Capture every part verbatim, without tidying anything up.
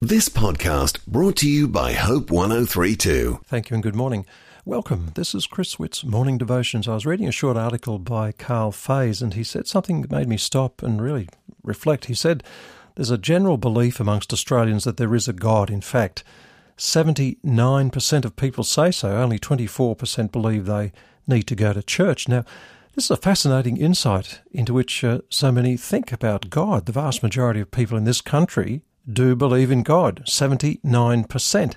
This podcast brought to you by Hope one oh three two. Thank you and good morning. Welcome. This is Chris Witt's Morning Devotions. I was reading a short article by Carl Fays, and he said something that made me stop and really reflect. He said there's a general belief amongst Australians that there is a God. In fact, seventy-nine percent of people say so. Only twenty-four percent believe they need to go to church. Now, this is a fascinating insight into which uh, so many think about God. The vast majority of people in this country do believe in God, seventy-nine percent.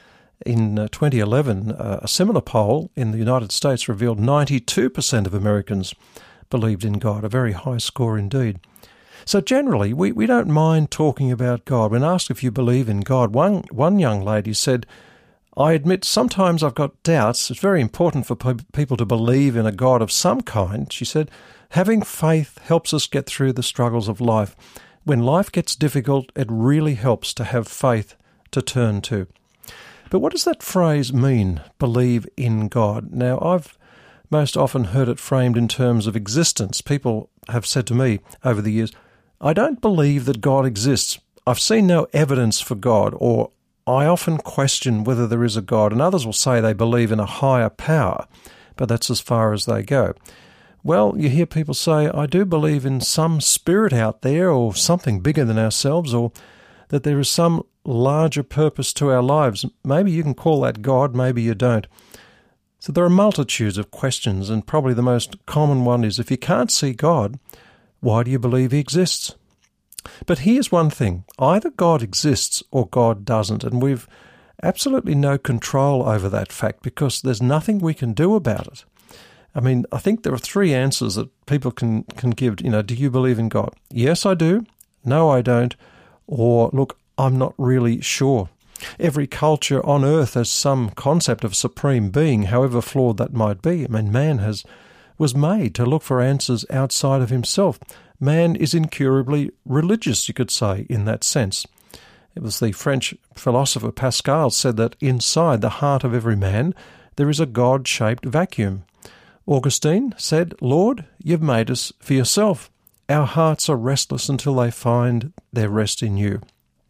In uh, twenty eleven, uh, a similar poll in the United States revealed ninety-two percent of Americans believed in God, a very high score indeed. So generally, we, we don't mind talking about God. When asked if you believe in God, one, one young lady said, "I admit sometimes I've got doubts. It's very important for pe- people to believe in a God of some kind." She said, "Having faith helps us get through the struggles of life. When life gets difficult, it really helps to have faith to turn to." But what does that phrase mean, believe in God? Now, I've most often heard it framed in terms of existence. People have said to me over the years, "I don't believe that God exists. I've seen no evidence for God," or "I often question whether there is a God." And others will say they believe in a higher power, but that's as far as they go. Well, you hear people say, "I do believe in some spirit out there or something bigger than ourselves, or that there is some larger purpose to our lives." Maybe you can call that God, maybe you don't. So there are multitudes of questions, and probably the most common one is, if you can't see God, why do you believe he exists? But here's one thing. Either God exists or God doesn't, and we've absolutely no control over that fact because there's nothing we can do about it. I mean, I think there are three answers that people can, can give. You know, do you believe in God? Yes, I do. No, I don't. Or, look, I'm not really sure. Every culture on earth has some concept of supreme being, however flawed that might be. I mean, man has was made to look for answers outside of himself. Man is incurably religious, you could say, in that sense. It was the French philosopher Pascal said that inside the heart of every man there is a God-shaped vacuum. Augustine said, "Lord, you've made us for yourself. Our hearts are restless until they find their rest in you."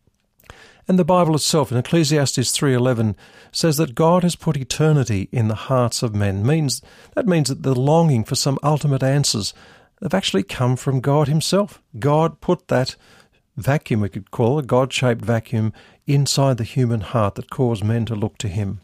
And the Bible itself, in Ecclesiastes three eleven, says that God has put eternity in the hearts of men. Means That means that the longing for some ultimate answers have actually come from God himself. God put that vacuum, we could call it, a God-shaped vacuum, inside the human heart that caused men to look to him.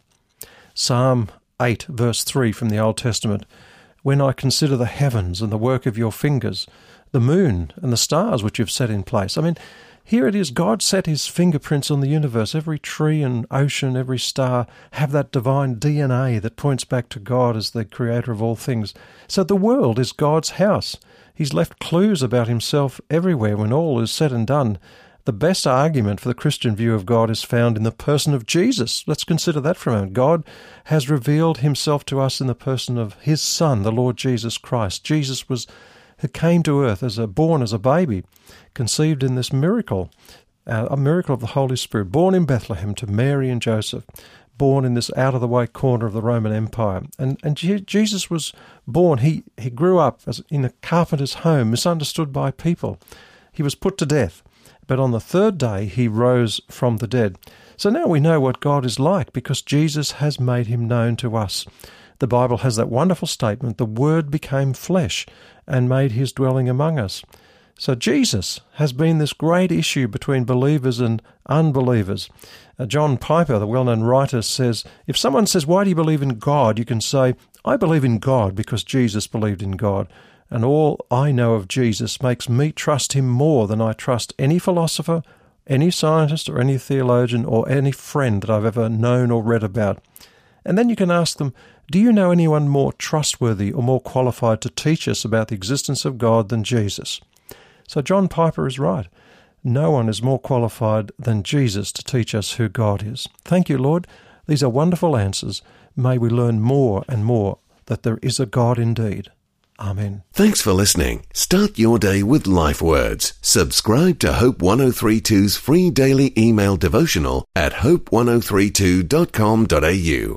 Psalm eight, verse three from the Old Testament, "When I consider the heavens and the work of your fingers, the moon and the stars which you've set in place." I mean, here it is, God set his fingerprints on the universe. Every tree and ocean, every star have that divine D N A that points back to God as the creator of all things. So the world is God's house. He's left clues about himself everywhere. When all is said and done, the best argument for the Christian view of God is found in the person of Jesus. Let's consider that for a moment. God has revealed himself to us in the person of his Son, the Lord Jesus Christ. Jesus was who came to earth as a born as a baby, conceived in this miracle, uh, a miracle of the Holy Spirit, born in Bethlehem to Mary and Joseph, born in this out-of-the-way corner of the Roman Empire. And and Je- Jesus was born, he, he grew up as in a carpenter's home, misunderstood by people. He was put to death, but on the third day he rose from the dead. So now we know what God is like because Jesus has made him known to us. The Bible has that wonderful statement, "The Word became flesh and made his dwelling among us." So Jesus has been this great issue between believers and unbelievers. Uh, John Piper, the well-known writer, says, if someone says, "Why do you believe in God?" you can say, "I believe in God because Jesus believed in God. And all I know of Jesus makes me trust him more than I trust any philosopher, any scientist, or any theologian, or any friend that I've ever known or read about." And then you can ask them, do you know anyone more trustworthy or more qualified to teach us about the existence of God than Jesus? So John Piper is right. No one is more qualified than Jesus to teach us who God is. Thank you, Lord. These are wonderful answers. May we learn more and more that there is a God indeed. Amen. Thanks for listening. Start your day with Life Words. Subscribe to Hope one oh three two's free daily email devotional at hope one oh three two dot com dot a u.